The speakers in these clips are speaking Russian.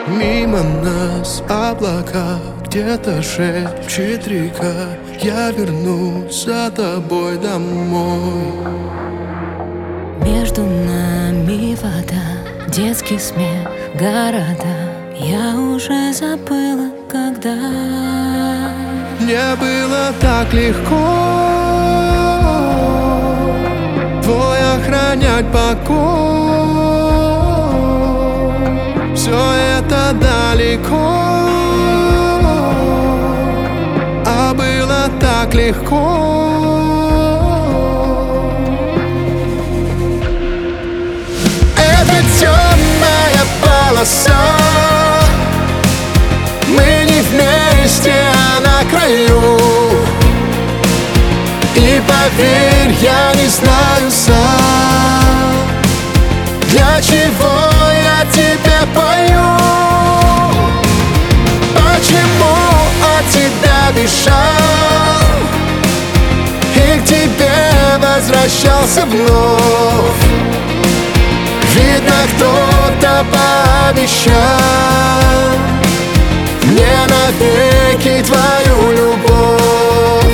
Мимо нас облака, где-то шепчет река. Я вернусь за тобой домой. Между нами вода, детский смех, города. Я уже забыла, когда мне было так легко твой охранять покой. Все это далеко, а было так легко. Это темная полоса, мы не вместе, а на краю. И поверь, я не знаю сам, для чего я тебе пою. Почему от тебя бежал и к тебе возвращался вновь. Видно, кто-то пообещал мне навеки твою любовь.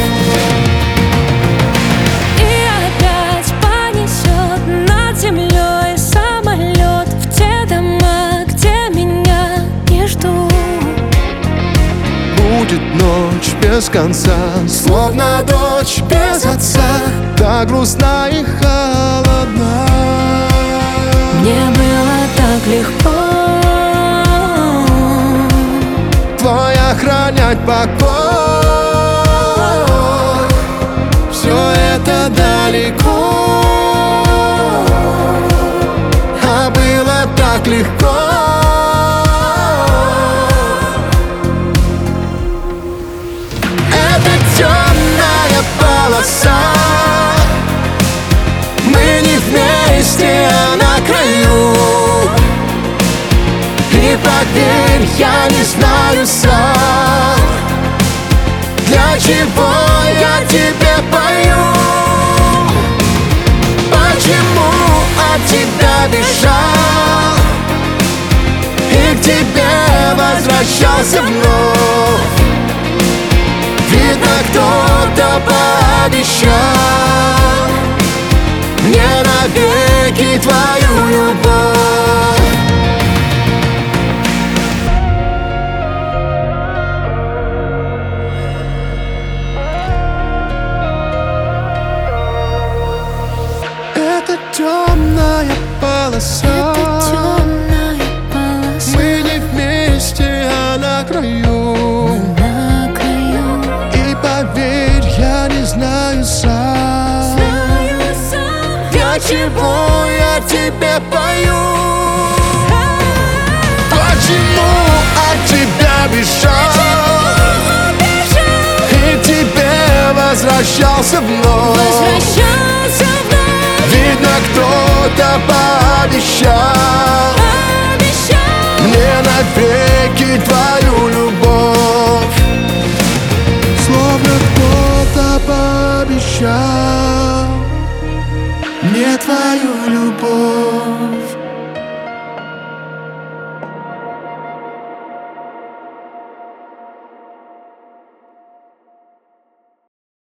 И опять понесет над землей самолет в те дома, где меня не ждут. Будет ночь без конца, словно дочь без отца, так грустна и холодна. Мне было так легко твой охранять покой. Все это далеко, а было так легко. Это темная полоса, мы не вместе, а на краю. И поверь, я не знаю сам, для чего я тебе пою. Почему от тебя бежал и к тебе возвращался вновь. Видно, кто-то пообещал мне навеки твою любовь. Это темная полоса, мы не вместе, а на краю. И поверь, я не знаю сам, для чего я тебе пою. Почему от тебя бежал и к тебе возвращался вновь. Видно, кто-то пообещал мне навеки твою любовь. Словно кто-то пообещал мне твою любовь.